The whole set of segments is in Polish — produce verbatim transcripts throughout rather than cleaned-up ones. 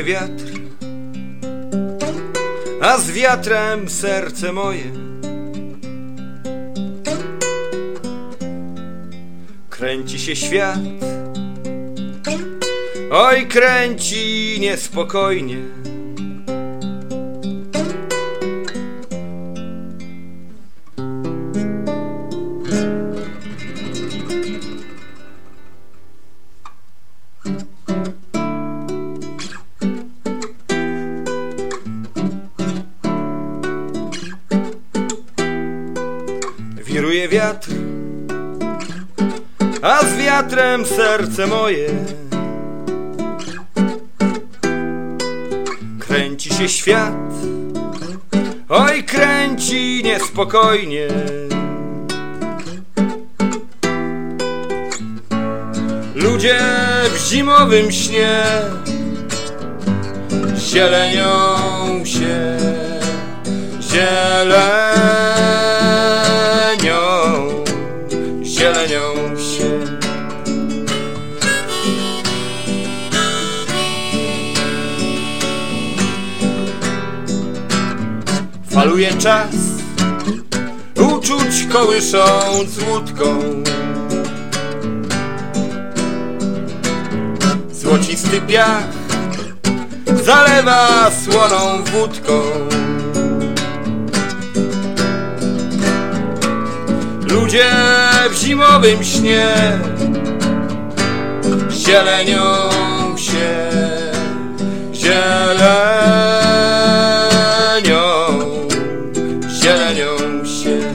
Wiruje wiatr, a z wiatrem serce moje. Kręci się świat, oj kręci niespokojnie. Wiruje wiatr, a z wiatrem serce moje. Kręci się świat, oj kręci niespokojnie. Ludzie w zimowym śnie zielenią się, zielenią, zielenią się. Faluje czas, uczuć kołysząc łódką. Złocisty piach zalewa słoną wódką. Ludzie w zimowym śnie zielenią się, zielenią, zielenią się.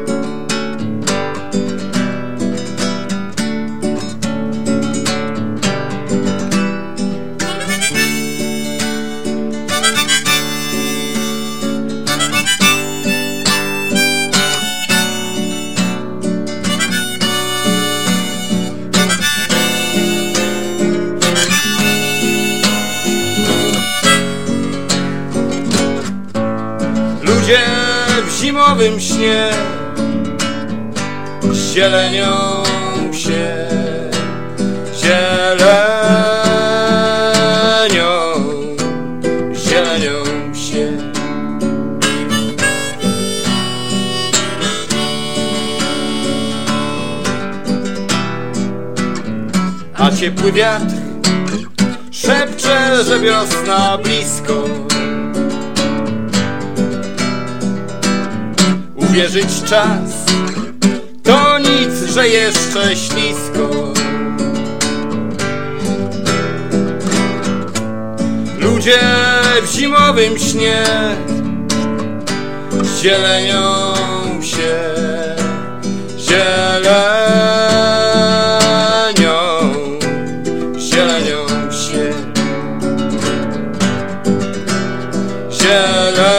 Ludzie w zimowym śnie zielenią się, zielenią, zielenią się. A ciepły wiatr szepcze, że wiosna blisko. Uwierzyć czas to nic, że jeszcze ślisko. Ludzie w zimowym śnie zielenią się, zielenią, zielenią się, zielenią.